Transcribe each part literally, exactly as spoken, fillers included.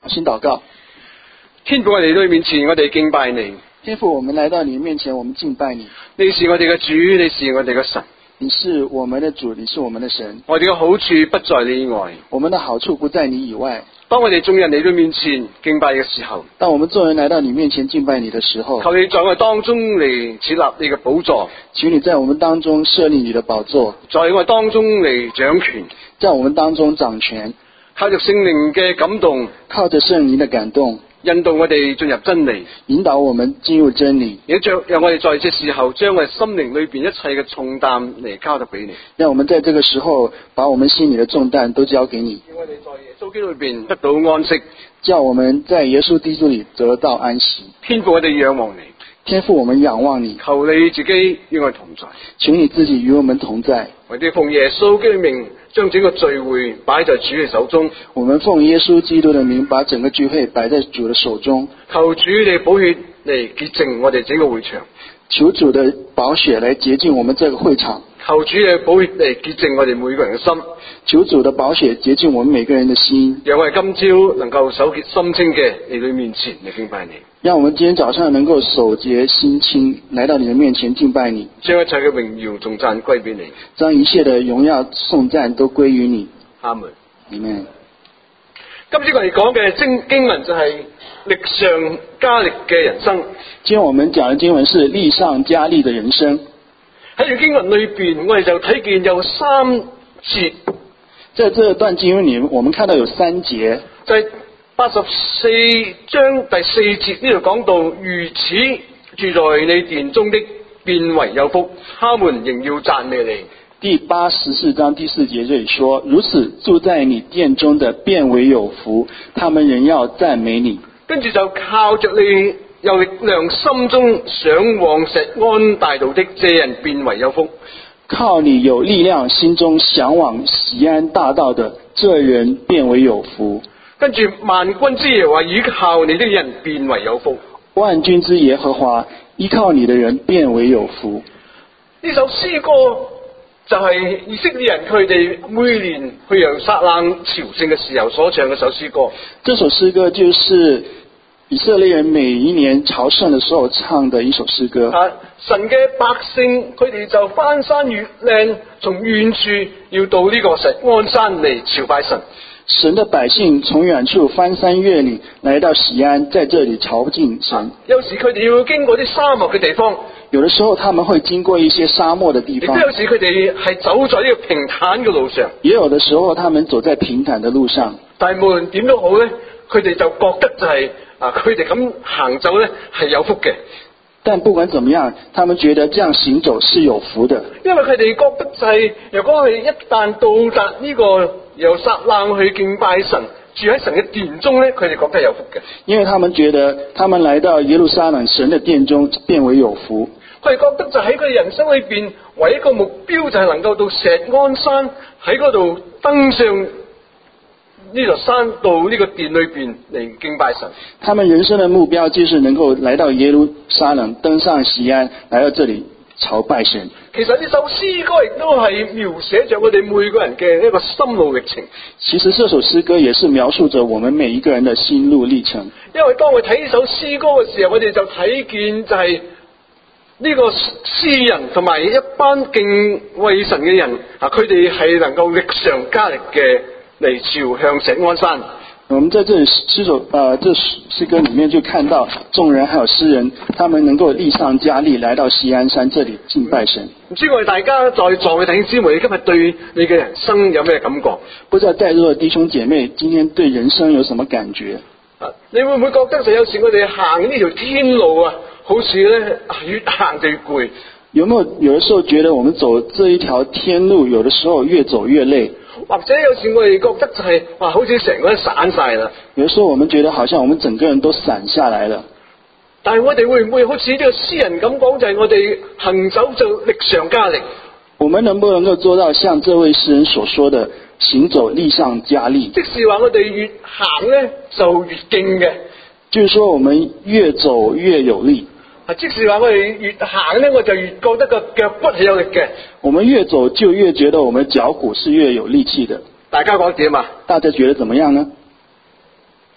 先禱告。 天父，我哋嚟到你面前，我哋敬拜你。 天父，我們來到你面前，我們敬拜你。 你是我哋嘅主，你是我哋嘅神。 你是我們的主，你是我們的神。 我哋嘅好處不在你以外， 我們的好處不在你以外。 當我哋眾人嚟到面前敬拜嘅時候， 當我們眾人來到你面前敬拜你的時候， 求你在我哋當中嚟設立你嘅寶座， 求你在我們當中設立你的寶座， 在我哋當中嚟掌權， 在我們當中掌權， 靠着聖靈嘅感動， 靠着聖靈的感動， 引導我哋進入真理， 引導我們進入真理， 亦讓讓我哋在這時候將我哋心靈裏邊一切嘅重擔嚟交得俾你， 讓我們在這個時候把我們心裡的重擔都交給你， 讓我哋在耶穌基督裏邊得到安息， 叫我們在耶穌基督裡得到安息。 天父，我哋仰望你， 天父，我們仰望你， 求你自己與我同在， 求你自己與我們同在。 我哋奉耶穌基督名，將整個聚會擺在主嘅手中。 我們奉耶穌基督的名，把整個聚會擺在主的手中。 求主你寶血嚟潔淨我哋整個會場， 求主的寶血來潔淨我們這個會場。 求主你寶血嚟潔淨我哋每個人嘅心。 求主的寶血潔淨我們每個人的心。 讓我哋今朝能夠手潔心清嘅嚟到你面前嚟敬拜你。 讓我們今天早上能夠手潔心清，來到你的面前敬拜你。 將一切嘅榮耀頌讚歸俾你。 將一切的榮耀頌讚都歸於你。 阿門。 阿門。 今朝我哋講嘅經經文就係力上加力嘅人生。 今天我們講的經文是力上加力的人生。 喺段經文裏邊，我哋就睇見有三節。 在這段經文裏，我們看到有三節。 就係八十四章第四節呢度講到，如此住在你殿中的變為有福，他們仍要讚美你。 第八十四章第四節這裡說，如此住在你殿中的變為有福，他們仍要讚美你。 跟住就靠着你有力量，心中想往錫安大道的這人變為有福。 靠你有力量，心中想往錫安大道的這人變為有福。 跟住萬軍之耶和華倚靠你的人變為有福。 萬軍之耶和華依靠你的人變為有福。 呢首詩歌就係以色列人佢哋每年去耶路撒冷朝聖嘅時候所唱嘅首詩歌。 這首詩歌就是以色列人每一年朝聖的時候唱的一首詩歌。 啊，神嘅百姓佢哋就翻山越嶺，從遠處要到呢個錫安山嚟朝拜神。 神的百姓從遠處翻山越嶺來到錫安，在這裡朝覲神。 啊，有時佢哋要經過啲沙漠嘅地方， 有的時候他們會經過一些沙漠的地方， 亦都有時佢哋係走在呢個平坦嘅路上， 也有的時候他們走在平坦的路上。 但係無論點都好咧，佢哋就覺得就係、是、啊，佢哋咁行走咧係有福嘅。 但不管怎麼樣，他們覺得這樣行走是有福的， 因為佢哋覺得就係、是，如果佢哋一旦到達呢個耶路撒冷去敬拜神，住喺神嘅殿中咧，佢哋覺得有福嘅。 因為他們覺得他們來到耶路撒冷神的殿中變為有福。 佢哋覺得就喺佢人生裏邊，唯一一個目標就係能夠到錫安山，喺嗰度登上呢座山，到呢個殿裏邊嚟敬拜神。 他們人生的目標就是能夠來到耶路撒冷，登上錫安，來到這裡朝拜神。 其實呢首詩歌亦都係描寫着我哋每個人嘅一個心路歷程。 其實這首詩歌也是描述着我們每一個人的心路歷程。 因為當我睇呢首詩歌嘅時候，我哋就睇見就係呢個詩人同埋一班敬畏神嘅人啊，佢哋係能夠力上加力嘅嚟朝向錫安山。 我們在這詩首呃，這詩歌裡面就看到眾人還有詩人，他們能夠力上加力來到錫安山這裡敬拜神。 唔知我哋大家在座嘅弟兄姊妹，今日對你嘅人生有咩感覺？ 不知道在座的弟兄姐妹今天對人生有什麼感覺？ 啊，你會唔會覺得就有時我哋行呢條天路啊，好似咧越行就越攰？ 有沒有有的時候覺得我們走這一條天路，有的時候越走越累？ 或者有時我哋覺得就係、是、哇，好似成個人散晒啦。 有的時候我們覺得好像我們整個人都散下來了。 但係我哋會唔會好似呢個詩人咁講，就係、是、我哋行走就力上加力？ 我們能不能夠做到像這位詩人所說的，行走力上加力？ 即是話我哋越行咧就越勁嘅。 就是說我們越走越有力。 即是話我哋越行咧，我就越覺得個腳骨係有力嘅。 我們越走就越覺得我們腳骨是越有力氣的。 大家講點啊？ 大家覺得怎麼樣呢？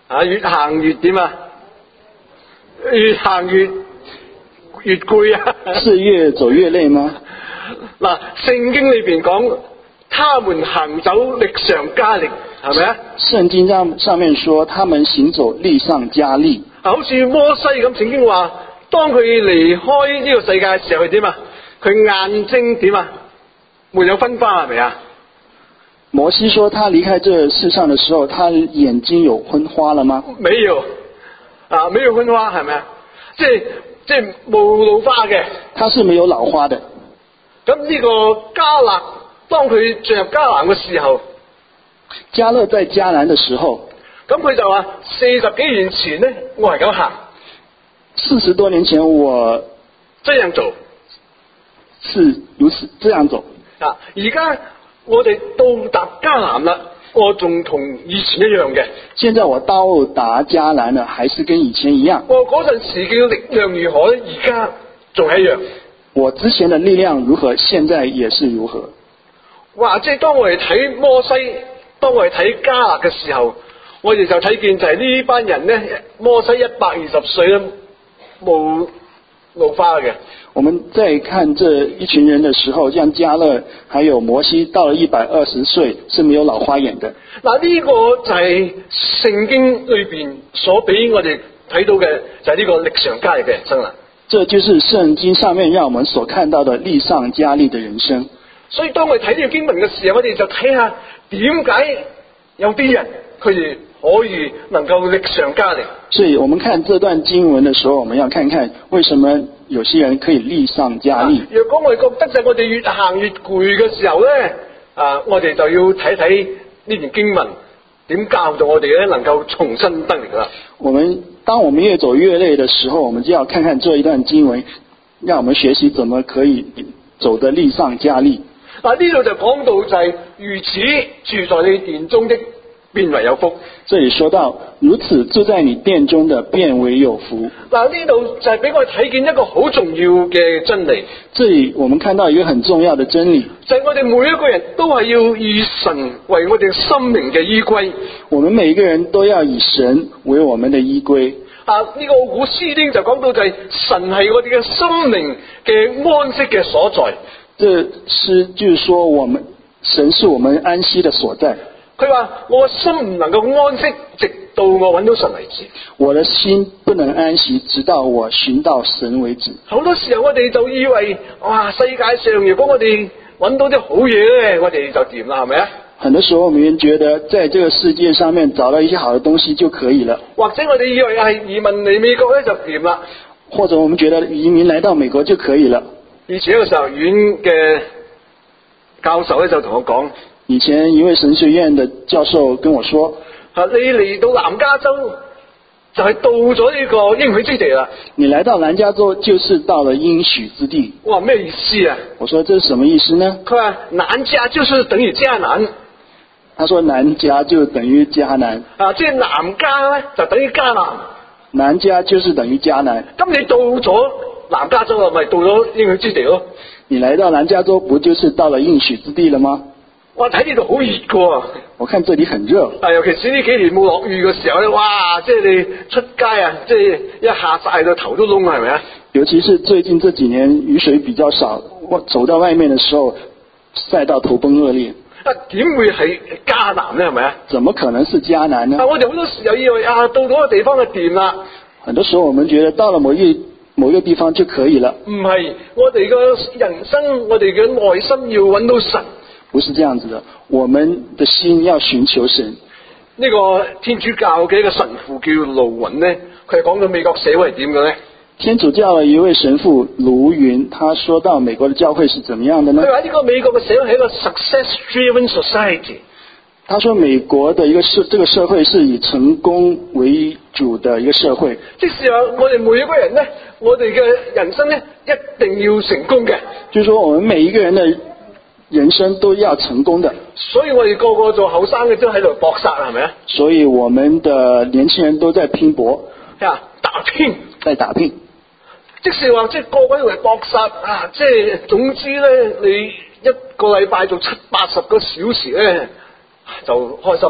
啊，越行越點啊？越行越越攰啊！ 是越走越累嗎？ 嗱，聖經裏邊講，他們行走力上加力，係咪啊？ 聖經上上面說，他們行走力上加力。 啊，好似摩西咁，聖經話，當佢離開呢個世界嘅時候，佢點啊？佢眼睛點啊？沒有昏花，係咪啊？ 摩西說，他離開這世上的時候，他眼睛有昏花了嗎？ 沒有，啊，沒有昏花，係咪啊？即係即係冇老花嘅。他是沒有老花的。 咁呢個迦勒，當佢進入迦南嘅時候， 迦勒在迦南嘅時候， 咁佢就話：四十幾年前咧，我係咁行。 四十多年前我這樣做， 是如此這樣走。 啊，而家我哋到達迦南啦，我仲同以前一樣嘅。 現在我到達迦南了，還是跟以前一樣。 我嗰陣時嘅力量如何咧？而家仲係一樣。我之前的力量如何，現在也是如何。 哇！即係當我哋睇摩西，當我哋睇迦勒嘅時候，我哋就睇見就係呢班人咧，摩西一百二十歲咧冇老花嘅。 我們在看這一群人的時候，像迦勒還有摩西，到了一百二十歲是沒有老花眼的。 嗱，呢個就係聖經裏邊所俾我哋睇到嘅，就係呢個力上加力嘅人生啦。 這就是聖經上面讓我們所看到的力上加力的人生。 所以當我哋睇呢個經文嘅時候，我哋就睇下點解有啲人佢哋可以能夠力上加力。 所以我們看這段經文的時候，我們要看看為什麼有些人可以力上加力。 啊、若果我哋覺得就係我哋越行越攰嘅時候咧，啊，我哋就要睇睇呢段經文點教導我哋咧，能夠重新得力啦。 我們當我們越走越累的時候，我們就要看看這一段經文，讓我們學習怎麼可以走得力上加力。 嗱，呢度就講到就係如此住在你殿中的，便為有福。 這裡說到如此住在你殿中的，便為有福。 嗱，呢度就係俾我哋睇見一個好重要嘅真理。 這裡我們看到一個很重要的真理， 就係我哋每一個人都係要以神為我哋生命嘅依歸。 我們每一個人都要以神為我們的依歸。 啊，呢個奧古斯丁就講到就係神係我哋嘅生命嘅安息嘅所在。 這詩就是說，我們神是我們安息的所在。 佢話我心唔能夠安息，直到我揾到神為止。 我的心不能安息，直到我尋到神為止。 好多時候我哋就以為，哇，世界上如果我哋揾到啲好嘢咧，我哋就掂啦，係咪啊？ 很多時候我們覺得，在這個世界上面找到一些好的東西就可以了。 或者我哋以為係移民嚟美國咧就掂啦。 或者我們覺得移民來到美國就可以了。 以前一個神學院嘅教授咧就同我講， 以前一位神學院的教授跟我說， 啊，你嚟到南加州就係到咗呢個應許之地啦。 你來到南加州就是到了應許之地。 我話咩意思啊？ 我說這是什麼意思呢？ 佢話南加就是等於迦南。 他說南加就等於迦南。 啊，即係南加咧就等於迦南。 南加就是等於迦南。 咁你到咗南加州啊，咪到咗應許之地咯？ 你來到南加州，不就是到了應許之地了嗎？ 哇！睇呢度好熱噶。 我看這裡很熱。 啊，尤其是呢幾年冇落雨嘅時候咧，哇！即係你出街啊，即係一下曬到頭都窿，係咪啊？ 尤其是最近這幾年雨水比較少，我走到外面的時候，曬到頭崩額裂。 啊，點會係迦南咧？係咪啊？ 怎麼可能是迦南呢？ 啊，我哋好多時候以為啊，到嗰個地方就掂啦。 很多時候我們覺得到了某一某一個地方就可以了。 唔係，我哋嘅人生，我哋嘅內心要揾到神。 不是這樣子的，我們的心要尋求神。 呢個天主教嘅一個神父叫盧雲咧，佢係講到美國社會係點嘅咧？ 天主教嘅一位神父盧雲，他說到美國的教會是怎麼樣的呢？ 佢話呢個美國嘅社會係一個 success-driven society。他說美國的一個社，這個社會是以成功為主的一個社會。 即是話我哋每一個人咧，我哋嘅人生咧一定要成功嘅。 就是說我們每一個人的人生都要成功的。 所以我哋個個做後生嘅都喺度搏殺，係咪啊？ 所以我們的年輕人都在拼搏， 啊，打拼， 在打拼。 即是話，即係個個喺度搏殺啊！即係總之咧，你一個禮拜做七八十個小時咧，就開心啦。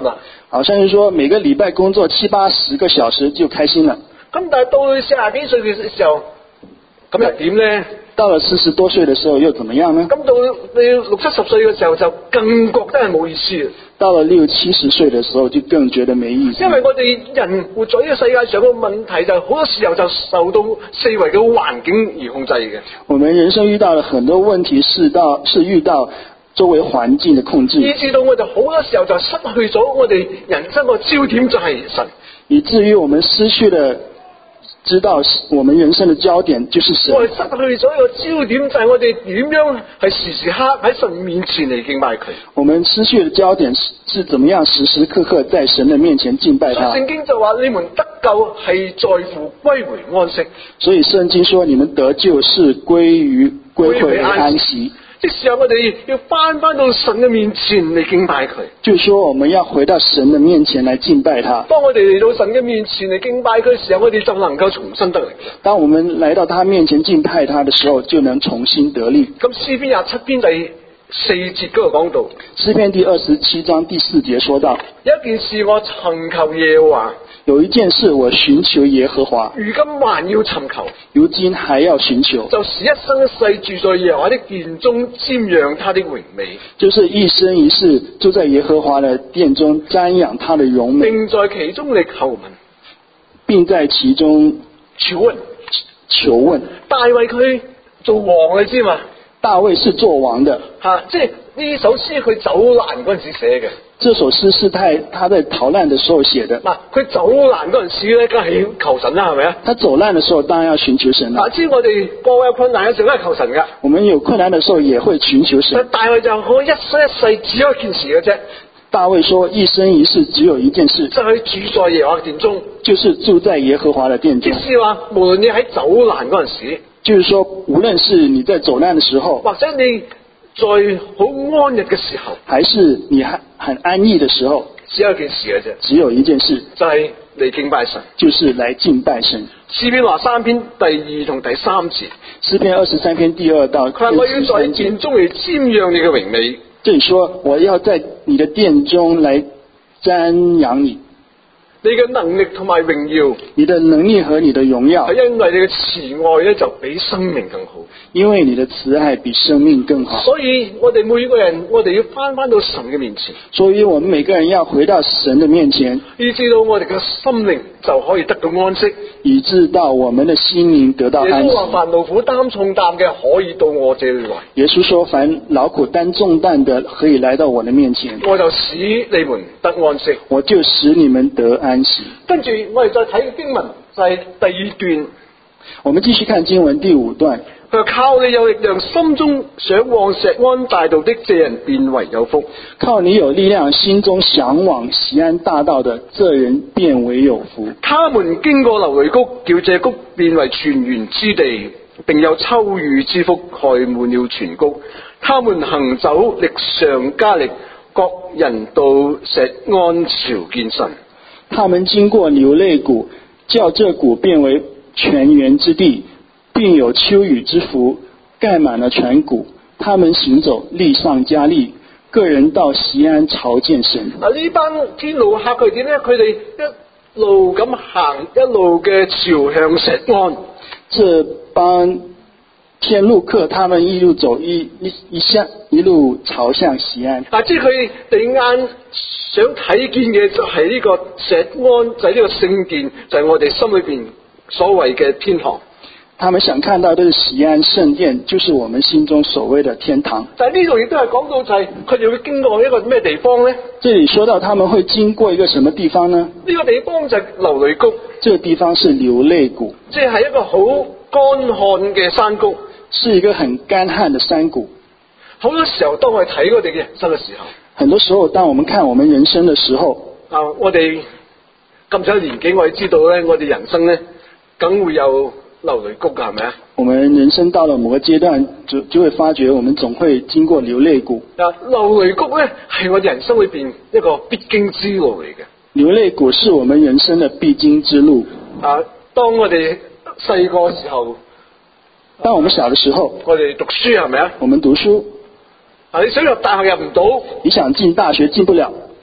好像是說每個禮拜工作七八十個小時就開心了。 咁但係到你四十幾歲嘅時候，咁又點咧？ 到了四十多歲的時候又怎麼樣呢？ 咁到你六七十歲嘅時候就更覺得係冇意思。 到了六七十歲的時候就更覺得沒意思。 因為我哋人活在呢個世界上嘅問題就好多時候就受到四圍嘅環境而控制嘅。 我們人生遇到了很多問題，是到是遇到周圍環境的控制， 以至到我哋好多時候就失去咗我哋人生個焦點就係神， 以至於我們失去了知道我們人生的焦點就是神。 我哋失去咗一個焦點就係我哋點樣係時時刻喺神面前嚟敬拜佢。 我們失去的焦點是是怎麼樣時時刻刻在神的面前敬拜他。 聖經就話你們得救係在乎歸回安息。 所以聖經說你們得救是歸於歸回安息。 即時候我哋要翻翻到神嘅面前嚟敬拜佢， 就是說我們要回到神的面前來敬拜他。 當我哋嚟到神嘅面前嚟敬拜佢嘅時候，我哋就能夠重新得力。 當我們來到他面前敬拜他的時候，就能重新得力。 咁詩篇廿七篇第四節嗰度講到， 詩篇第二十七章第四節說到， 有一件事我尋求耶和華， 有一件事我尋求耶和華， 如今還要尋求， 如今還要尋求， 就是一生一世住在耶和華的殿中，瞻仰他的榮美， 就是一生一世住在耶和華的殿中，瞻仰他的榮美， 並在其中嚟求問， 並在其中求問， 求問。 大衛佢做王你知嘛？ 大衛是做王的， 吓、啊，即係呢首詩佢走難嗰陣時寫嘅。 這首詩是他他在逃難的時候寫的。 嗱，佢走難嗰陣時咧，梗係要求神啦，係咪啊？ 他走難的時候，當然要尋求神啦。 嗱，知我哋個個有困難嘅時候都係求神噶。 我們有困難的時候也會尋求神。 但大衛就可一生一世只有一件事嘅啫。 大衛說一生一世只有一件事， 就係住在耶和華殿中， 就是住在耶和華的殿中。 即是話，無論你喺走難嗰陣時， 就是說，無論是你在走難的時候， 或者你在好安逸嘅時候， 還是你很很安逸的時候， 只有一件事嘅啫， 只有一件事， 就係嚟敬拜神， 就是來敬拜神。 詩篇話三篇第二同第三節， 詩篇二十三篇第二到佢話我要在殿中嚟瞻仰你嘅榮美。 這裡說我要在你的殿中來瞻仰你， 你嘅能力同埋榮耀， 你的能力和你的榮耀， 係因為你嘅慈愛咧就比生命更好， 因為你的慈愛比生命更好。 所以我哋每個人，我哋要翻翻到神嘅面前， 所以我們每個人要回到神的面前， 以至到我哋嘅心靈就可以得到安息， 以致到我們的心靈得到安息。 耶穌話：凡勞苦擔重擔嘅，可以到我這裡來。 耶穌說：凡勞苦擔重擔的，可以來到我的面前， 我就使你們得安息。 我就使你們得安息。 跟住我哋再睇經文，就係、是、第二段。 我們繼續看經文第五段。 佢話：靠你有力量，心中想往錫安大道的這人便為有福。 靠你有力量，心中想往錫安大道的這人便為有福。 他們經過流淚谷，叫這谷變為泉源之地，並有秋雨之福，蓋滿了全谷。他們行走，力上加力，各人到錫安朝見神。 他們經過流淚谷，叫這谷變為泉源之地，並有秋雨之福，蓋滿了全谷。他們行走，力上加力，個人到錫安朝見神。 嗱，呢班天路客佢點咧？佢哋一路咁行，一路嘅朝向錫安。 這幫天路客，他們一路走，一一一向一路朝向錫安。 嗱，即係佢哋眼想睇見嘅就係呢個錫安，就係呢個聖殿，就係我哋心裏邊所謂嘅天堂。 他們想看到的是錫安聖殿，就是我們心中所謂的天堂。 但係呢度亦都係講到就係佢哋會經過一個咩地方咧？ 這裡說到他們會經過一個什麼地方呢？ 呢個地方就係流淚谷。 這個地方是流淚谷， 即係一個好乾旱嘅山谷， 是一個很乾旱的山谷。 好多時候當我哋睇我哋嘅人生嘅時候， 很多時候當我們看我們人生的時候， 啊，我哋咁上年紀，我哋知道咧，我哋人生咧，梗會有流淚谷噶，係咪啊？ 我們人生到了某個階段，就就會發覺，我們總會經過流淚谷。 啊，流淚谷咧係我哋人生裏邊一個必經之路嚟嘅。 流淚谷是我們人生的必經之路。 啊，當我哋細個時候， 當我們小的時候， 我哋讀書係咪啊？ 我們讀書， 啊，你想入大學入唔到， 你想進大學進不了，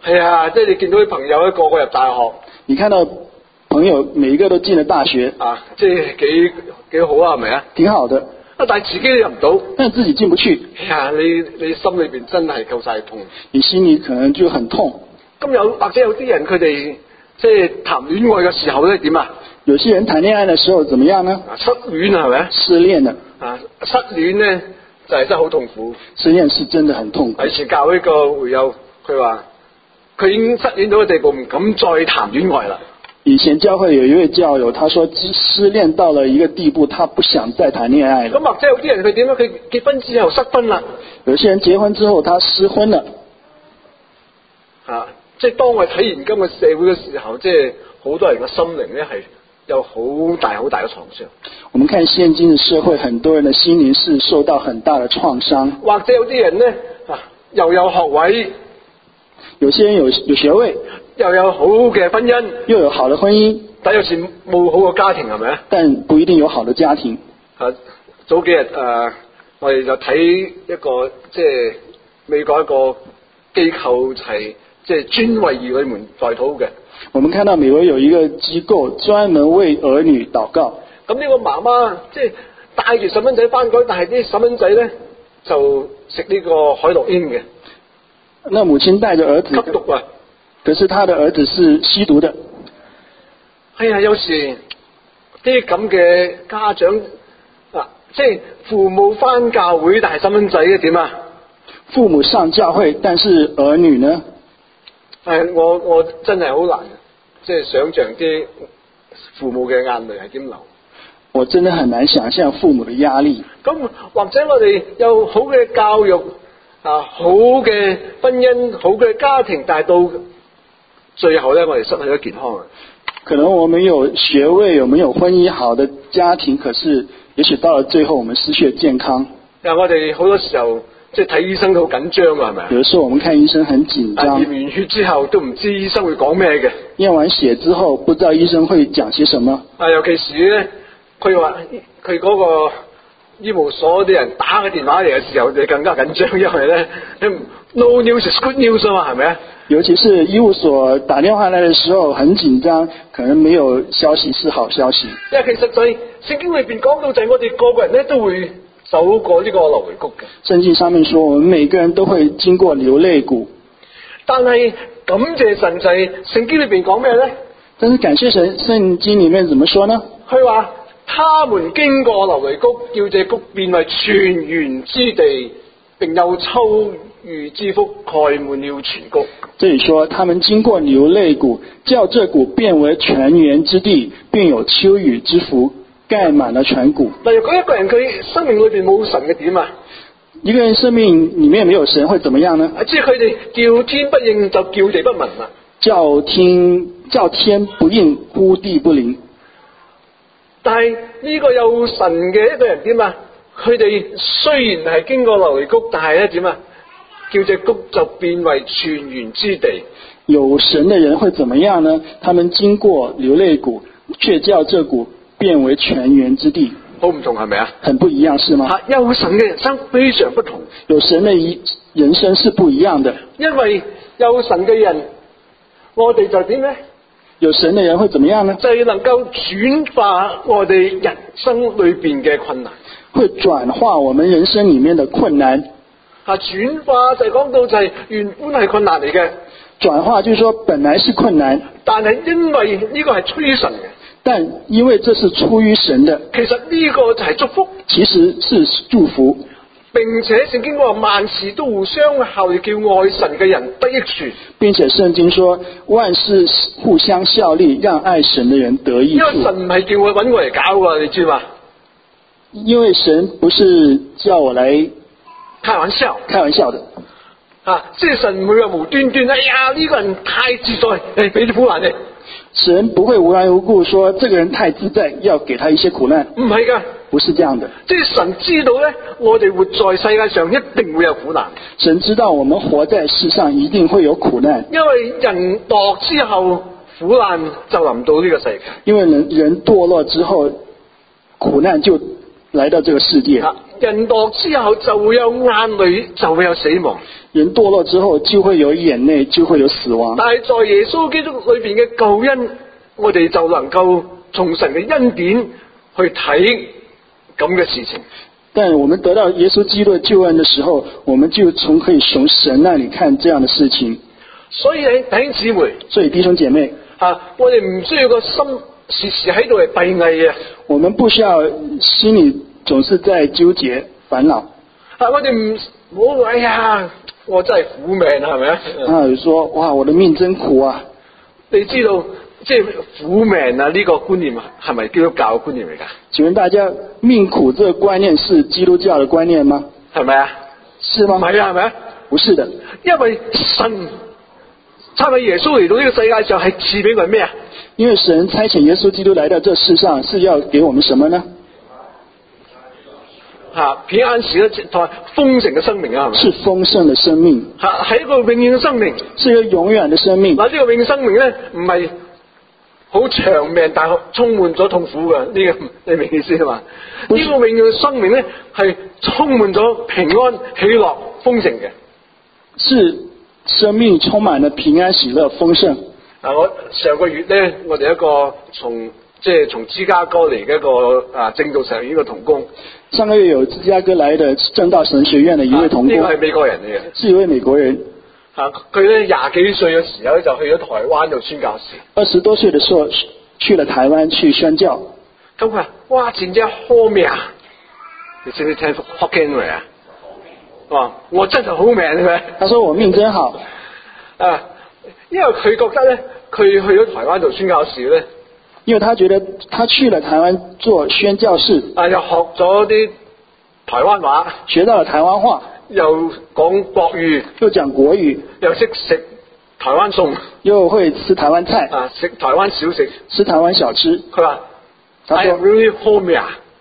係啊，即係你見到啲朋友咧個個入大學你看到朋友每一個都進了大學， 啊，即係幾幾好啊，係咪啊？ 挺好的， 啊，但係自己都入唔到， 但自己進不去， 係啊，你你心裏邊真係夠晒痛。 你心裡可能就很痛。 咁有或者有啲人佢哋即係談戀愛嘅時候咧點啊？ 有些人談戀愛的時候怎麼樣呢？ 啊，失戀啊，係咪啊？ 失戀了。 啊，失戀咧就係、是、真係好痛苦。 失戀是真的很痛苦。 以前教會個會友，佢話佢已經失戀到嘅地步，唔敢再談戀愛啦。 以前教會有一位教友，他說失戀到了一個地步，他不想再談戀愛了。 咁或者有啲人佢點樣？佢結婚之後失婚啦。 有些人結婚之後，他失婚了。 啊，即係當我哋睇現今嘅社會嘅時候，即係好多人嘅心靈咧係有好大好大嘅創傷。 我們看現今的社會，很多人的心靈是受到很大的創傷。 或者有啲人咧啊，又有學位， 有些人有有學位， 又有好嘅婚姻， 又有好的婚姻， 但有時冇好嘅家庭，係咪啊？ 但不一定有好的家庭。 啊，早幾日誒、呃，我哋就睇一個即係美國一個機構係即係專為兒女們代禱嘅。 我們看到美國有一個機構專門為兒女禱告。 咁呢個媽媽即係帶住細蚊仔翻嗰，但係啲細蚊仔咧就食呢個海洛因嘅。 那母親帶着兒子吸毒啊！ 可是他的兒子是吸毒的。 哎呀，有時啲咁嘅家長啊，即係父母翻教會，但係細蚊仔嘅點啊？ 父母上教會，但是兒女呢？ 誒，我我真係好難，即係想像啲父母嘅眼淚係點流。 我真的很難想象父母的壓力。 咁或者我哋有好嘅教育啊，好嘅婚姻，好嘅家庭，但係到最後咧，我哋失去咗健康啊。 可能我們有學位，我們有婚姻，好的家庭，可是也許到了最後，我們失去了健康。 嗱，我哋好多時候即係睇醫生都好緊張啊，係咪？ 有時候我們看醫生很緊張。 驗完血之後都唔知醫生會講咩嘅。 驗完血之後，不知道醫生會講些什麼。 啊，尤其是咧，佢話佢嗰個醫務所啲人打個電話嚟嘅時候，就更加緊張，因為咧 ，no news is good news 啊嘛，係咪啊？ 尤其是醫務所打電話來的時候，很緊張，可能沒有消息是好消息。 因為其實就係聖經裏邊講到，就係我哋個個人咧都會走過呢個流淚谷嘅。 聖經上面說，我們每個人都會經過流淚谷。但係感謝神就係聖經裏邊講咩咧？ 但是感謝神，聖經裏面怎麼說呢？ 佢話他們經過流淚谷，叫這谷變為泉源之地，並有秋雨之福蓋滿了全谷。 這裏說，他們經過流淚谷，叫這谷變為泉源之地，並有秋雨之福蓋滿了全谷。 例如講一個人佢生命裏邊冇神嘅點啊？ 一個人生命裏面沒有神會怎麼樣呢？ 即係佢哋叫天不應，就叫地不聞啦。 叫天叫天不應，呼地不靈。 但係呢個有神嘅一個人點啊？佢哋雖然係經過流淚谷，但係咧點啊？叫隻谷就變為泉源之地。 有神的人會怎麼樣呢？他們經過流淚谷，卻叫這谷變為泉源之地。 好唔同係咪啊？ 很不一樣，是嗎？ 有神嘅人生非常不同。 有神的人生是不一樣的。 因為有神嘅人，我哋就點呢？ 有神的人會怎麼樣呢？ 就係能夠轉化我哋人生裏邊嘅困難。 會轉化我們人生裏面的困難。 啊，轉化就係講到就係原本係困難嚟嘅。 轉化就是說本來是困難， 但係因為呢個係出於神嘅。 但因為這是出於神的， 其實呢個就係祝福， 其實是祝福， 並且聖經話萬事都互相效力，叫愛神嘅人得益處。 並且聖經說萬事互相效力，讓愛神的人得益處。 因為神唔係叫我揾我嚟搞噶，你知嘛？ 因為神不是叫我來開玩笑， 開玩笑的。 啊，即係神唔會話無端端，哎呀呢、這個人太自在，誒俾啲苦難你。 神不會無緣無故說這個人太自在，要給他一些苦難。 唔係噶， 不是這樣的。 即係神知道咧，我哋活在世界上一定會有苦難。 神知道我們活在世上一定會有苦難， 因為人墮之後，苦難就臨到呢個世界。 因為人人墮落之後，苦難就來到這個世界。 啊， 人墮之後就會有眼淚，就會有死亡。 人墮落之後就會有眼淚，就會有死亡。 但係在耶穌基督裏邊嘅救恩，我哋就能夠從神嘅恩典去睇咁嘅事情。 但我們得到耶穌基督的救恩的時候，我們就從可以從神那裡看這樣的事情。 所以弟兄姊妹， 所以弟兄姐妹， 啊，我哋唔需要個心時時喺度係閉翳嘅。 我們不需要心裡總是在糾結煩惱。 啊，我哋唔好哎呀，我真係苦命啊，係咪啊？ 啊，說哇，我的命真苦啊！ 你知道即係苦命啊？呢個觀念係咪基督教嘅觀念嚟㗎？ 請問大家，命苦這個觀念是基督教的觀念嗎？ 係咪啊？ 是嗎？ 唔係啊，係咪啊？ 不是的， 因為神差派耶穌嚟到呢個世界上係賜俾佢咩啊？ 因為神差遣耶穌基督來到這世上，是要給我們什麼呢？ 吓，平安喜樂同埋豐盛嘅生命啊，係咪？ 是豐盛的生命， 吓，係一個永遠嘅生命， 是一個永遠的生命。 嗱，呢個永遠生命咧，唔係好長命，但係充滿咗痛苦嘅，呢、這個你明意思係嘛？呢、這個永遠嘅生命咧，係充滿咗平安、喜樂、豐盛嘅。是生命充滿了平安、喜樂、豐盛。 啊，我上個月咧，我哋一個從即係從芝加哥嚟嘅一個啊正道神學院嘅同工。 上個月有芝加哥來的正道神學院的一位同工， 呢、啊這個係美國人嚟嘅， 是一位美國人。 啊，佢咧廿幾歲嘅時候咧就去咗台灣做宣教士。 二十多歲的時候去了台灣去宣教。 咁佢話：哇，真係好命！你識唔識聽福建話啊？哇，我真係好命嘅。 他說我命真好。 啊，因為佢覺得咧，佢去咗台灣做宣教士咧， 因為他覺得他去了台灣做宣教士， 啊，又學咗啲台灣話， 學到了台灣話， 又講國語， 又講國語， 又識食台灣餸， 又會吃台灣菜， 啊，食台灣小食， 吃台灣小吃。 佢話： 他說 I really home 命。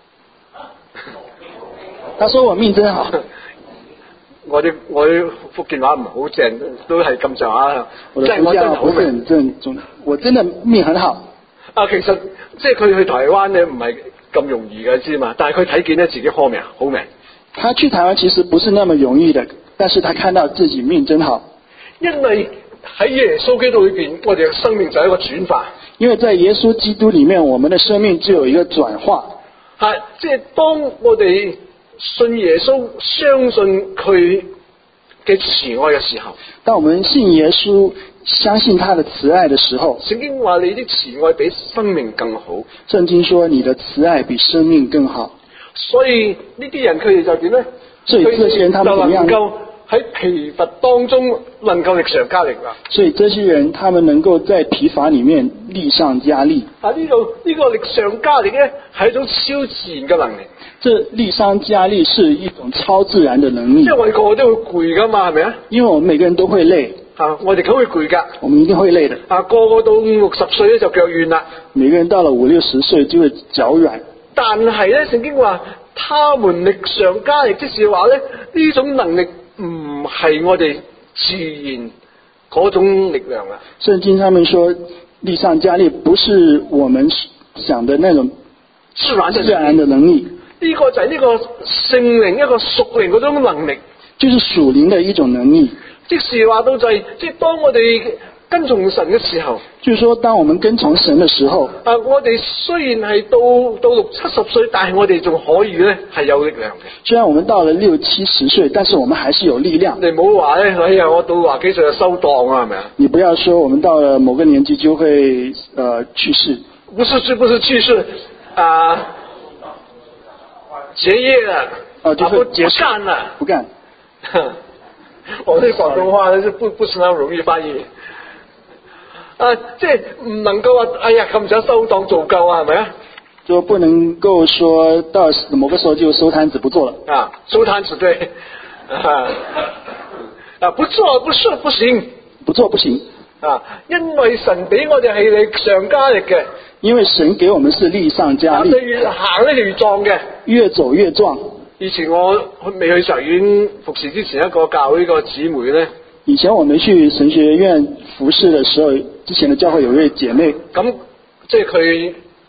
他說我命真好。 我啲我啲福建話唔好正，都係咁上下。 我的福建話不是很正宗，我真的命很好。 啊，其實即係佢去台灣咧，唔係咁容易嘅，知嘛？但係佢睇見咧自己好命，好命。 他去台灣其實不是那麼容易的，但是他看到自己命真好。 因為喺耶穌基督裏邊，我哋嘅生命就係一個轉化。 因為在耶穌基督裏面，我們的生命就有一個轉化。 係，即係當我哋信耶穌，相信佢嘅慈愛嘅時候， 當我們信耶穌，相信他的慈愛的時候， 聖經話你啲慈愛比生命更好。 聖經說你的慈愛比生命更好。 所以呢啲人佢哋就點咧？ 所以這些人他們怎麼樣？ 能夠喺疲乏當中能夠力上加力啦。 所以這些人他們能夠在疲乏裏面力上加力。 啊，呢度呢個力上加力咧係一種超自然嘅能力。 這力上加力是一種超自然的能力。 因為我哋個個都會攰噶嘛，係咪啊？ 因為我們每個人都會累。 啊，我哋梗會攰噶。 我們一定會累的。 啊，個個到五六十歲咧就腳軟啦。 每個人到了五六十歲就會腳軟。 但係咧，聖經話他們力上加力，即是話咧呢種能力唔係我哋自然嗰種力量啦。 聖經上面說力上加力，不是我們想的那種自然自然的能力。 呢個就係呢個聖靈一個屬靈嗰種能力， 就是屬靈的一種能力。 即是話到就係、是，即係當我哋跟從神嘅時候， 就是說當我們跟從神嘅時候， 啊，我哋雖然係到到六七十歲，但係我哋仲可以咧係有力量嘅。 雖然我們到了六七十歲，但是我們還是有力量。 你唔好話咧，哎呀，我到話幾歲就收檔啊，係咪啊？ 你不要說我們到了某個年紀就會呃去世。 不是，是不是去世啊？結業了， 哦，就是不幹了， 不幹。 我哋廣東話咧是不不是那麼容易翻譯。啊，即係唔能夠話，哎呀咁想收檔做夠啊，係咪啊？ 就不能夠說到某個時候就收攤子不做了。 啊，收攤子對，啊，啊不做不是不行， 不做不行。 啊，因為神俾我哋係力上加力嘅。 因為神給我們是力上加力。 越行咧越壯嘅， 越走越壯。 以前我未去神學院服侍之前，一個教會個姊妹咧。 以前我們去神學院服侍的時候，之前的教會有一位姐妹。 咁即係佢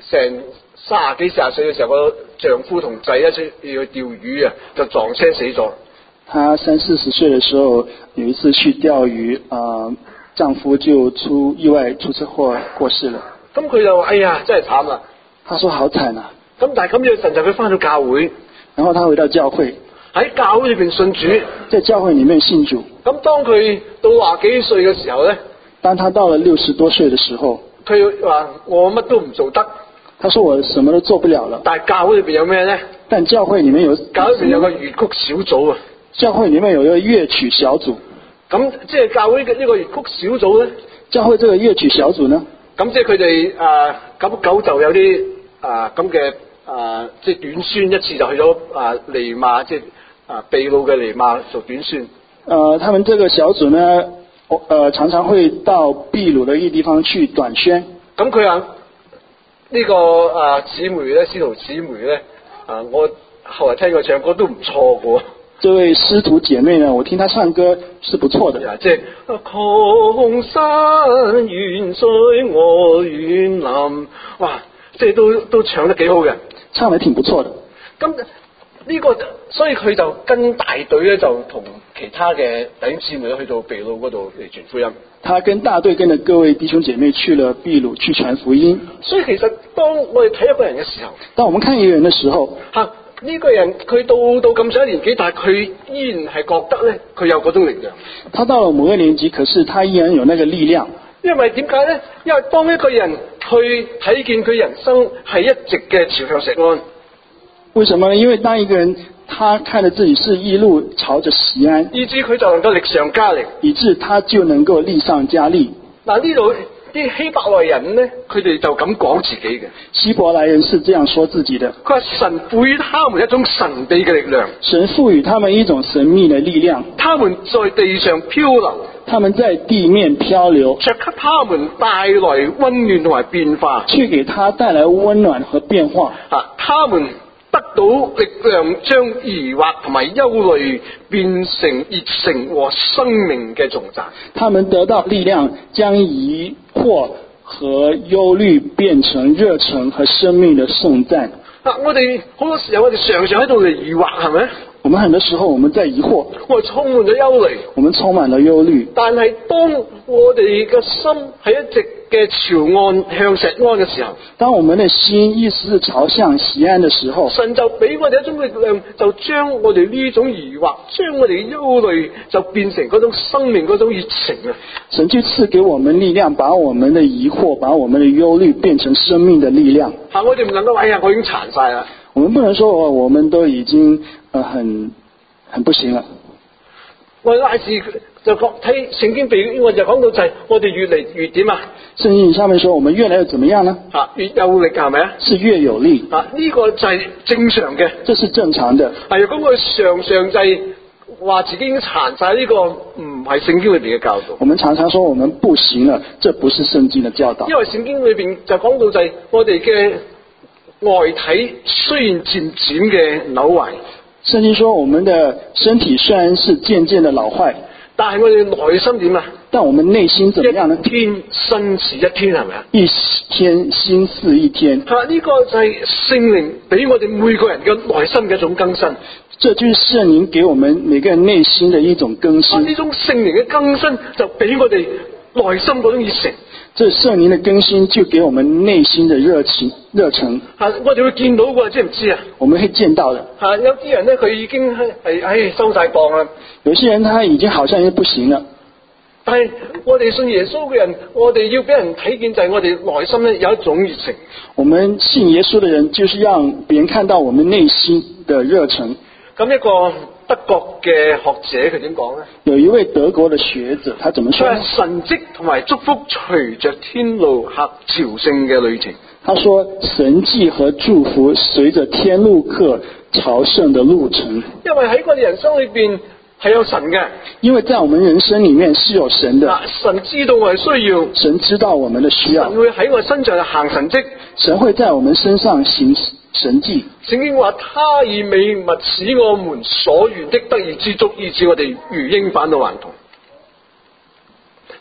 成三十幾四十歲嘅時候，個丈夫同仔一出要去釣魚啊，就撞車死咗。 她三四十歲的時候，有一次去釣魚，呃，丈夫就出意外出車禍過世了。 咁佢就話：哎呀，真係慘啦！ 她說好慘啊！ 咁但係咁樣神就佢翻到教會， 然後她回到教會， 喺教會裏邊信主， 在教會裏面信主。 咁當佢到廿幾歲嘅時候咧， 當她到了六十多歲的時候， 佢話我乜都唔做得。 她說我什麼都做不了了。 但係教會裏邊有咩咧？ 但教會裏面有教會裏邊有個粵曲小組啊。 教會裏面有一個樂曲小組。 咁即係教會嘅呢個粵曲小組咧？ 教會這個樂曲小組呢？ 咁即係佢哋啊，久不久就有啲啊咁嘅啊，即係短宣一次就去咗啊尼馬，即係啊秘魯嘅尼馬做短宣。 呃，他們這個小組呢，呃，常常會到秘魯的一地方去短宣。 咁佢話呢個啊姊妹咧，司徒姊妹咧啊，我後來聽佢唱歌都唔錯嘅。 這位師徒姐妹呢，我聽她唱歌是不錯的。 即係窮山遠水我遠臨，哇！即係都都唱得幾好嘅， 唱得挺不錯的。 咁呢個所以佢就跟大隊咧，就同其他嘅弟兄姊妹去到秘魯嗰度嚟傳福音。 他跟大隊跟着各位弟兄姐妹去了秘魯去傳福音。 所以其實當我哋睇一個人嘅時候， 當我們看一個人的時候， 吓呢、這個人佢到到咁上一年紀，但係佢依然係覺得咧，佢有嗰種力量。 他到了某個年紀，可是他依然有那個力量。 因為點解咧？因為當一個人去睇見佢人生係一直嘅朝向錫安。 為什麼呢？因為當一個人他看着自己是一路朝着錫安， 以致佢就能夠力上加力， 以致他就能夠力上加力。 嗱，呢度啲希伯來人咧，佢哋就咁講自己嘅。 希伯來人是這樣說自己的。 佢話神賦予他們一種神秘嘅力量， 神賦予他們一種神秘的力量。 他們在地上漂流， 他們在地面漂流， 卻給他們帶來溫暖同埋變化， 去給他帶來溫暖和變化。 啊，他們得到力量，將疑惑同埋憂慮變成熱誠和生命嘅頌讚。 他們得到力量，將疑惑和憂慮變成熱誠和生命的頌讚。 啊，我哋好多時候我哋常常喺度嚟疑惑，係咪？ 我們很多時候我們在疑惑， 我哋充滿咗憂慮， 我們充滿了憂慮。 但係當我哋嘅心係一直嘅朝岸向錫安嘅時候， 當我們的心一直是朝向錫安的時候， 神就俾我哋一種力量，就將我哋呢種疑惑，將我哋嘅憂慮，就變成嗰種生命嗰種熱情啊！ 神就賜給我們力量，把我們的疑惑，把我們的憂慮變成生命的力量。 吓，我哋唔能夠話，哎呀，我已經殘晒啦。 我們不能說我我們都已經呃很很不行了。 我乃至就講睇聖經比，我就講到就係我哋越嚟越點啊？ 聖經上面說我們越來越怎麼樣呢？ 吓，越有力係咪啊？ 是越有力。 啊，呢、這個就係正常嘅。 這是正常的。 係如果佢常常就係話自己已經殘晒，呢個唔係聖經裏邊嘅教導。 我們常常說我們不行了，這不是聖經的教導。 因為聖經裏邊就講到就係我哋嘅外體雖然漸漸嘅朽壞， 聖經說我們的身體雖然是漸漸的老壞， 但係我哋內心點啊？ 但我們內心怎麼樣呢？ 一天新似一天，係咪啊？ 一天新似一天。 係嘛？呢個就係聖靈俾我哋每個人嘅內心嘅一種更新。 這就是聖靈給我們每個人內心的一種更新。 呢種聖靈嘅更新就俾我哋內心嗰種熱誠。 這聖靈的更新就給我們內心的熱情熱忱。 係我哋會見到嘅，知唔知啊？ 我們會見到的。 係有啲人咧，佢已經係係唉收晒檔啦。 有些人他已經好像已經不行了。 但係我哋信耶穌嘅人，我哋要俾人睇見就係我哋內心咧有一種熱情。 我們信耶穌的人，就是讓別人看到我們內心的熱忱。 咁一個德國嘅學者佢點講咧？ 有一位德國的學者，他怎麼說呢？ 神蹟同埋祝福隨着天路客朝聖嘅旅程。 他說神蹟和祝福隨着天路客朝聖的路程。 因為喺我哋人生裏邊係有神嘅， 因為在我們人生裏面是有神的。 神知道我哋需要， 神知道我們的需要， 神會喺我身上行神蹟， 神會在我們身上行神蹟。 聖經話他以美物使我們所願的得以知足，以致我哋如鷹返到還童。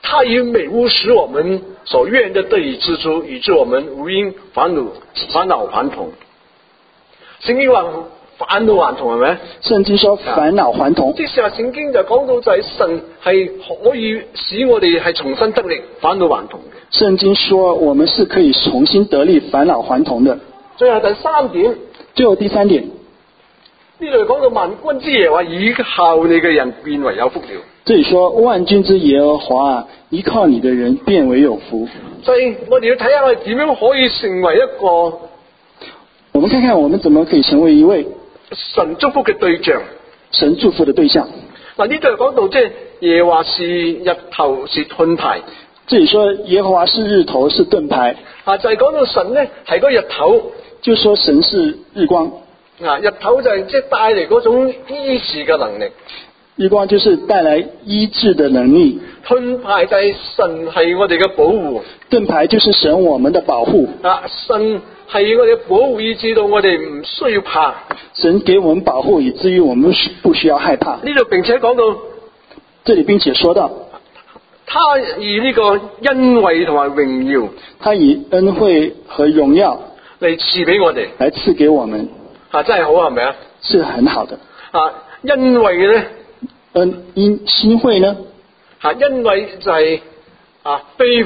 他以美物使我們所願的得以知足，以致我們無因煩惱煩惱還童。聖經話返老還童係咪？ 聖經說返老還童。 即係話聖經就講到就係神係可以使我哋係重新得力返老還童嘅。 聖經說我們是可以重新得力返老還童的。 最後第三點， 最後第三點， 呢度講到萬軍之耶和華倚靠你嘅人變為有福了。 這裡說萬軍之耶和華啊，依靠你的人變為有福。 所以我哋要睇下我哋點樣可以成為一個， 我們看看我們怎麼可以成為一位神祝福嘅對象， 神祝福的對象。 嗱，呢度講到即係耶和華是日頭是盾牌。 這裡說耶和華是日頭是盾牌， 啊就係、是、講到神咧係個日頭， 就說神是日光。 啊日頭就係即係帶嚟嗰種醫治嘅能力。 日光就是帶來醫治的能力， 盾牌就係神係我哋嘅保護， 盾牌就是神我們的保護。 啊神係我哋嘅保護，以致到我哋唔需要怕。 神給我們保護，以至於我們不需要害怕。 呢度並且講到， 這裡並且說到， 他以呢個恩惠同埋榮耀， 他以恩惠和榮耀嚟賜俾我哋， 來賜給我們， 啊真係好係咪啊？ 是很好的。 啊恩惠嘅咧。 恩因恩惠呢？ 吓，恩惠就係啊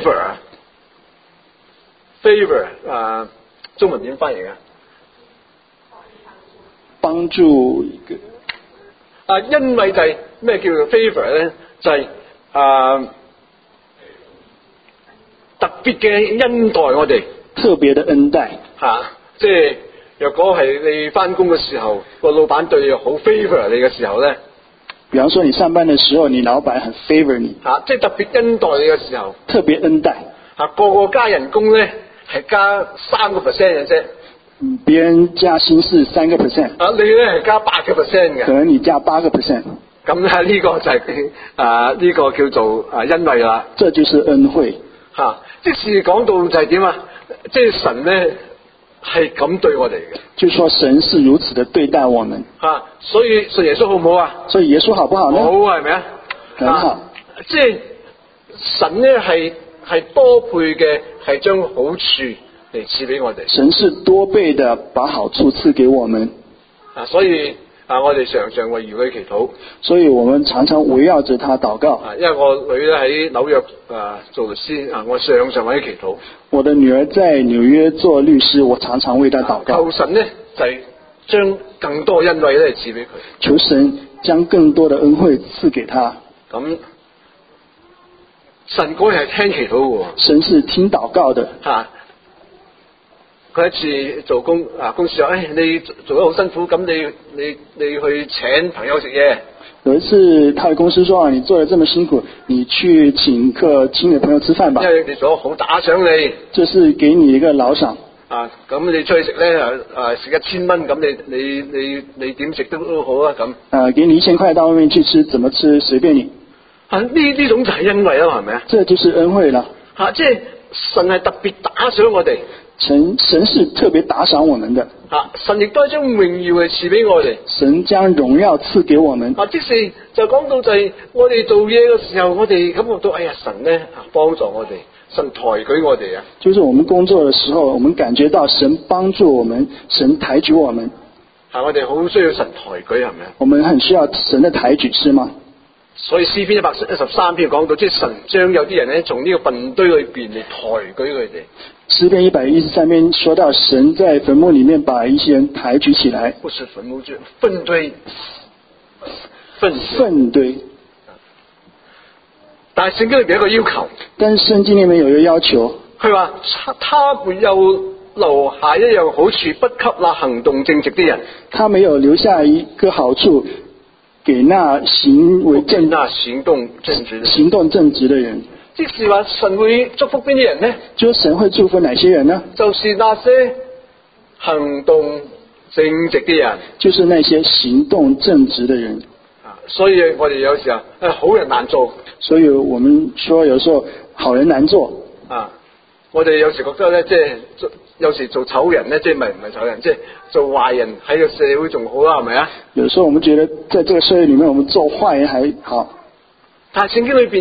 favor，favor 啊，中文點翻譯啊？ 幫助一個啊，恩惠就係咩叫做 favor 咧？就係、是、啊特別嘅恩待我哋， 特別嘅恩待吓、啊，即係若果係你翻工嘅時候，個老闆對你好 favor 你嘅時候咧。 比方說你上班的時候，你老闆很 favor 你， 吓、啊，即係特別恩待你嘅時候， 特別恩待。 吓、啊，個個加人工咧係加三個 percent 嘅啫， 別人加薪是三個 percent， 啊，你咧係加八個 percent 嘅， 可能你加八個 percent， 咁咧呢個就係、是、啊呢、這個叫做啊恩惠啦， 這就是恩惠。 吓、啊，即是講到就係點啊，即係神咧係咁對我哋嘅。 就說神是如此的對待我們， 啊，所以信耶穌好唔好啊？ 所以耶穌好不好呢？ 好係咪啊？ 很好。 啊、即係神咧係係多倍嘅，係將好處嚟賜俾我哋。 神是多倍的把好處賜給我們。 啊，所以啊，我哋常常為兒女祈禱。 所以我們常常圍繞着他禱告。 啊，因為我女咧喺紐約啊做律師啊，我常常為佢祈禱。 我的女兒在紐約做律師，我常常為她禱告。 求神咧就係、是、將更多恩惠咧賜俾佢。 求神將更多的恩惠賜給他。 咁神嗰日係聽祈禱嘅。 神是聽禱告的。 吓，佢一次做工啊，公司話：，誒、哎，你做得好辛苦，咁你你你去請朋友食嘢。 有一次，他的公司說：，你做得這麼辛苦，你去請客請你朋友吃飯吧。 因為你做得好打賞你。 就是給你一個勞賞。 啊，咁你出去食咧，啊食一千蚊，咁你你你你點食都好啊，咁。 啊，給你一千塊到外面去吃，怎麼吃隨便你。 啊，呢呢種就係恩惠啦，係咪啊？ 這就是恩惠啦。 吓，即係神係特別打賞我哋。 神神是特別打賞我們的。 啊，神亦都係將榮耀嚟賜俾我哋。 神將榮耀賜給我們。 啊，即是就講到就係我哋做嘢嘅時候，我哋感覺到哎呀，神咧啊幫助我哋，神抬舉我哋啊。 就是我們工作的時候，我們感覺到神幫助我們，神抬舉我們。 啊，我哋好需要神抬舉，係咪啊？ 我們很需要神的抬舉，是嗎？ 所以詩篇一百一十三篇講到，即係神將有啲人咧從呢個糞堆裏邊嚟抬舉佢哋。 詩篇一百一十三篇說到，神在墳墓裏面把一些人抬舉起來。 不是墳墓，就糞堆，糞糞堆。 但係聖經裏邊有一個要求。 但是聖經裏面有一個要求， 佢話他沒有留下一樣好處，不給那行動正直的人。 他沒有留下一個好處，給那行為正、 那行動正直的人。 行動正直的人。 即是話神會祝福邊啲人呢？ 就是神會祝福哪些人呢？ 就是那些行動正直的人。就是那些行動正直的人。啊，所以我哋有時候誒，好人難做。 所以我們說有時候好人難做。啊， 我哋有時覺得咧，即係做有時做醜人咧，即係唔係唔係醜人，即係做壞人喺個社會仲好啦，係咪啊？ 有時候我們覺得在這個社會裏面，我們做壞人還好。 但係聖經裏邊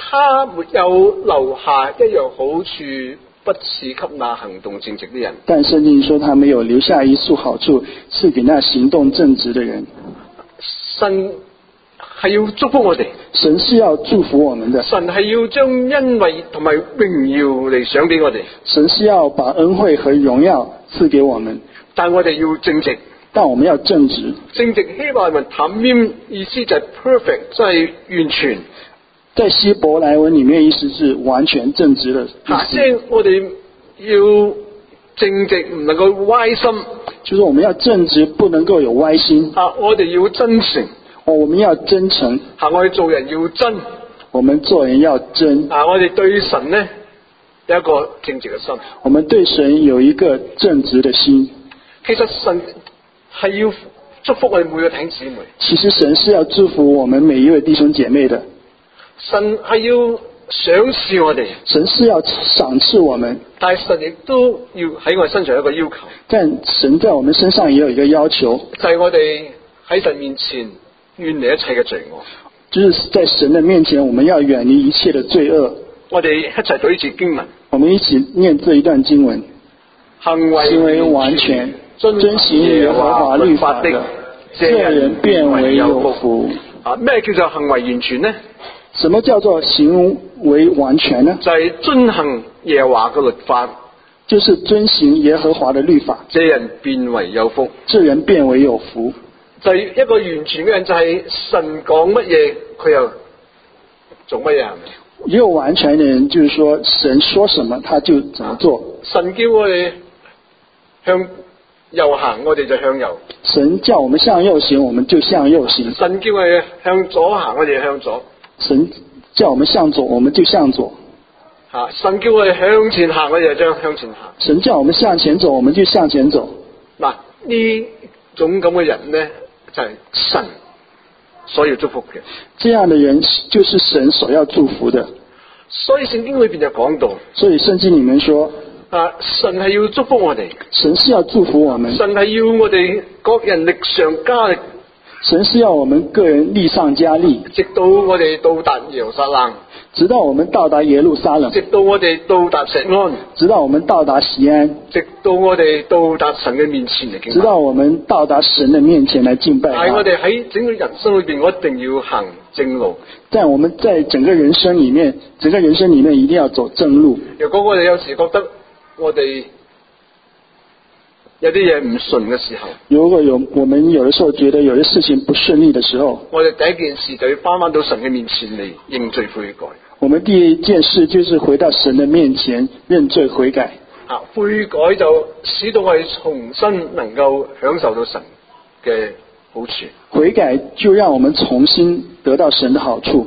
他沒有留下一樣好處，不賜給那行動正直的人。 但聖經說他沒有留下一束好處賜給那行動正直的人。 神係要祝福我哋， 神是要祝福我們的， 神係要將恩惠同埋榮耀嚟賞俾我哋。 神是要把恩惠和榮耀賜給我們， 但我哋要正直， 但我們要正直。 正直希伯來文 tamim 意思就係 perfect， 即係完全。 在希伯來文裡面意思是完全正直的意思。 即係我哋要正直，唔能夠歪心。 就是我們要正直，不能夠有歪心。 啊，我哋要真誠。 哦，我們要真誠。 啊，我哋做人要真。 我們做人要真。 啊，我哋對神呢有一個正直嘅心。 我們對神有一個正直的心。 其實神係要祝福我哋每個弟兄姊妹。 其實神是要祝福我們每一位弟兄姐妹的。 神係要賞賜我哋， 神是要賞賜我們， 但係神亦都要喺我哋身上有一個要求。 但神在我們身上也有一個要求， 就係我哋喺神面前遠離一切嘅罪惡。 就是在神的面前，我們要遠離一切的罪惡。 我哋一齊讀呢節經文， 我們一起念這一段經文： 行為行為完全，遵行耶和華律法的，這人便為有福。 啊，咩叫做行為完全呢？ 什麼叫做行為完全呢？ 就係遵行耶和華嘅律法， 就是遵行耶和華的律法。 這人變為有福， 這人變為有福。 就係一個完全嘅人，就係神講乜嘢，佢又做乜嘢。 一個完全的人，就是說神說什麼，他就怎麼做。 神叫我哋向右行，我哋就向右。 神叫我們向右行，我們就向右行。 神叫我哋向左行，我哋向左。 神叫我們向左，我們就向左。 啊！神叫我哋向前行，我哋就將向前行。 神叫我們向前走，我們就向前走。 嗱，呢種咁嘅人呢，就係、是、神所要祝福嘅。 這樣的人就是神所要祝福的。 所以聖經裏邊就講到， 所以聖經裏面說， 啊，神係要祝福我哋， 神是要祝福我們， 神係要我哋各人力上加力。 神是要我們個人力上加力， 直到我哋到達耶路撒冷， 直到我們到達耶路撒冷， 直到我哋到達錫安， 直到我們到達錫安， 直到我哋到達神嘅面前嚟敬拜， 直到我們到達神的面前來敬拜。 但係我哋喺整個人生裏邊，我一定要行正路。 但我們在整個人生裏面，整個人生裏面一定要走正路。 如果我哋有時覺得我哋有啲嘢唔順嘅時候， 如果有我們有的時候覺得有些事情不順利的時候， 我哋第一件事就要翻翻到神嘅面前嚟認罪悔改。 我們第一件事就是回到神的面前認罪悔改。 啊，悔改就使到我哋重新能夠享受到神嘅好處。 悔改就讓我們重新得到神的好處。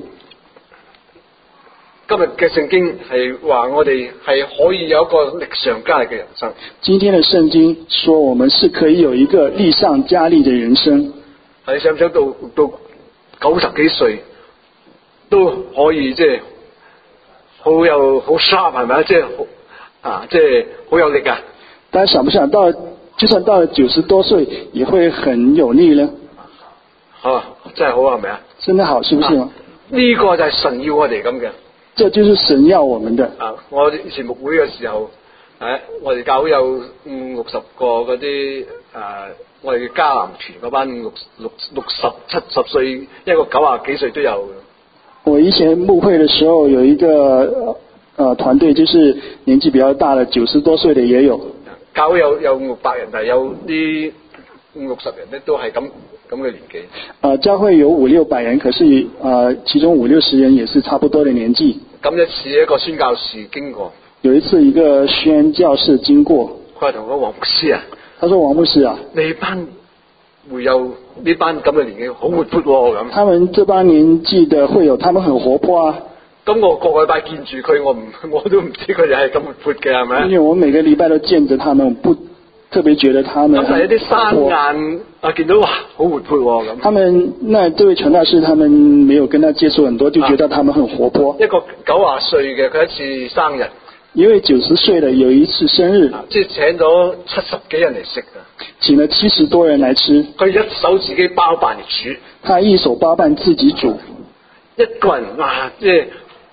今日嘅聖經係話我哋係可以有一個力上加力嘅人生。 今天的聖經說我們是可以有一個力上加力的人生。 係想唔想到到九十幾歲都可以即係好有好 sharp 係咪啊？即係啊，即係好有力啊！ 大家想不想到，就算到了九十多歲，也會很有力呢？ 啊，真係好係咪啊？ 真的好，是不是嗎？ 呢、啊這個就係神要我哋咁嘅。 這就是神要我們的。 啊！我以前牧會嘅時候，誒、啊，我哋教會有五六十個嗰啲誒，我哋嘅迦南團嗰班六六六十七十歲，一個九啊幾歲都有。 我以前牧會嘅時候，有一個誒團隊，就是年紀比較大的，九十多歲的也有。 教會有有五六百人，但係有啲五六十人咧，都係咁咁嘅年紀。啊， 教會有五六百人，可是啊，其中五六十人也是差不多的年紀。 咁一次一個宣教士經過， 有一次一個宣教士經過， 佢係同個黃牧師啊， 他說：黃牧師啊， 你班會有呢班咁嘅年紀好活潑喎咁。 他們這班年紀的會有，他們很活潑啊。 咁我個禮拜見住佢，我唔我都唔知佢哋係咁活潑嘅係咪？ 因為我每個禮拜都見着他們，我不特別覺得他們。 咁係一啲生眼啊，見到哇好活潑喎咁。 他們那這位傳道士，他們沒有跟他接觸很多，就覺得他們很活潑。 啊、一個九啊歲嘅，佢一次生日。 一位九十歲的有一次生日， 即係請咗七十幾人嚟食啊！ 請了七十多人來吃。 佢一手自己包辦嚟煮， 他一手包辦自己煮。 一個人哇，即係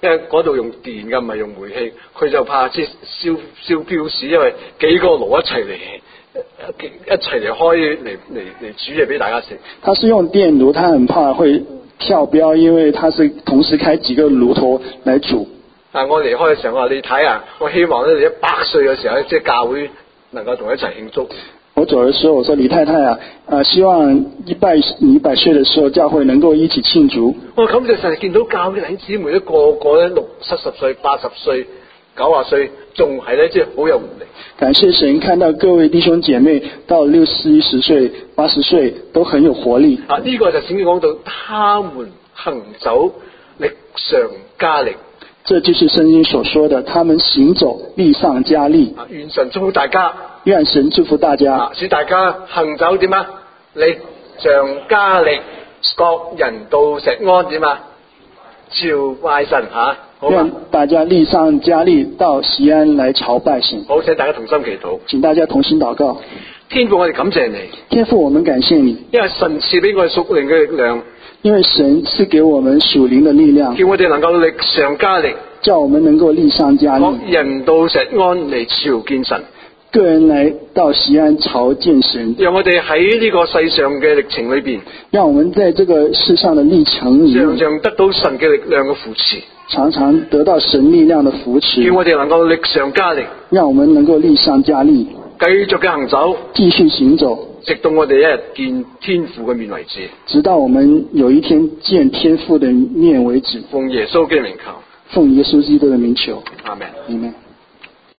因為嗰度用電㗎，唔係用煤氣，佢就怕即係燒燒標屎，因為幾個爐一齊嚟一齊嚟開嚟嚟嚟煮嘢俾大家食。 它是用電爐，它很怕會跳標，因為它是同時開幾個爐頭來煮。啊， 我離開嘅時候，我話你睇啊，我希望咧你一百歲嘅時候咧，即係教會能夠同佢一齊慶祝。 我走的時候，我說李太太啊，呃，希望一百你一百歲的時候，教會能夠一起慶祝。 我感謝神，見到教會弟兄姊妹咧個個咧六七十歲、八十歲、九十歲，仲係咧即係好有活力。 感謝神，看到各位弟兄姐妹到六十十歲、八十歲都很有活力。 啊，呢、這個就聖經講到，他們行走力上加力。 這就是聖經所說的，他們行走力上加力。 啊，願神祝福大家。 願神祝福大家。 啊，使大家行走點啊？力上加力，各人到錫安點啊？朝拜神吓，好嘛？ 願大家力上加力，到錫安來朝拜神。 好，請大家同心祈禱。 請大家同心禱告。 天父，我哋感謝你。 天父，我們感謝你， 因為神賜俾我哋屬靈嘅力量。 因為神賜給我們屬靈的力量， 叫我哋能夠力上加力， 叫我們能夠力上加力。 各人到錫安嚟朝見神， 個人來到錫安朝見神。讓我哋喺呢個世上嘅歷程裏邊， 讓我們在這個世上的歷程裏， 常常得到神嘅力量嘅扶持， 常常得到神力量的扶持。 叫我哋能夠力上加力， 讓我們能夠力上加力， 繼續嘅行走， 繼續行走。 直到我哋一日見天父嘅面為止， 直到我們有一天見天父的面為止。 奉耶穌基督名求， 奉耶穌基督的名求。 阿門。 阿門。